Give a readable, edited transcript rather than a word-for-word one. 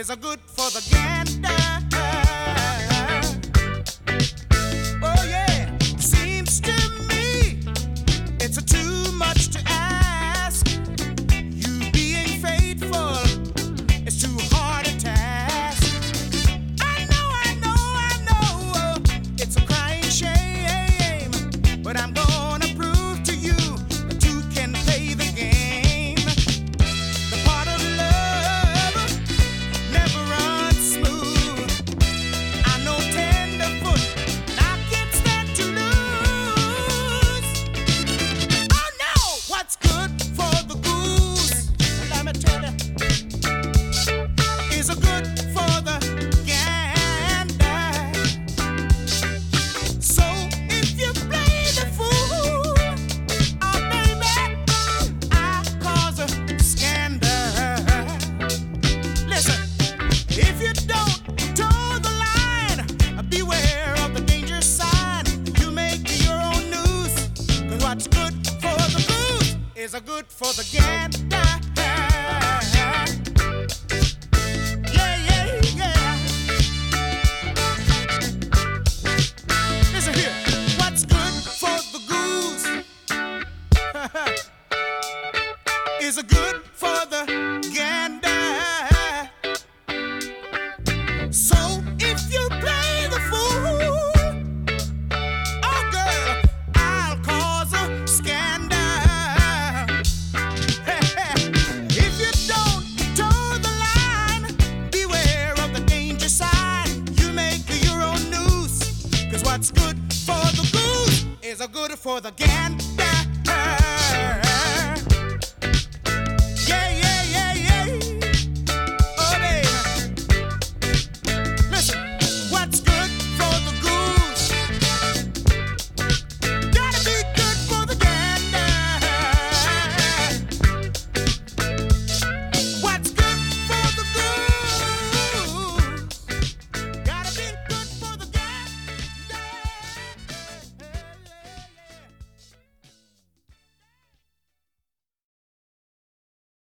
is a good for the gander. Oh yeah, seems to me it's too much to ask. You being faithful is too hard a task. I know, it's a crying shame, but I'm gonna prove to you that you can play the game. The part of love never runs smooth. I know tenderfoot, and I can't stand to lose. Oh no, what's good for the goose? Let me tell you, is a good for the gander. So if you play the fool, oh baby, I cause a scandal. Listen, if you don't toe the line, beware of the danger sign. You make your own news, 'cause what's good for the goose is a good for the gander. Yeah, yeah, yeah. Listen here, what's good for the goose is a good for the gander. So if you play the fool, oh girl, I'll cause a scandal. If you don't toe the line, beware of the danger sign. You make your own news, 'cause what's good for the goose is a good for the gander.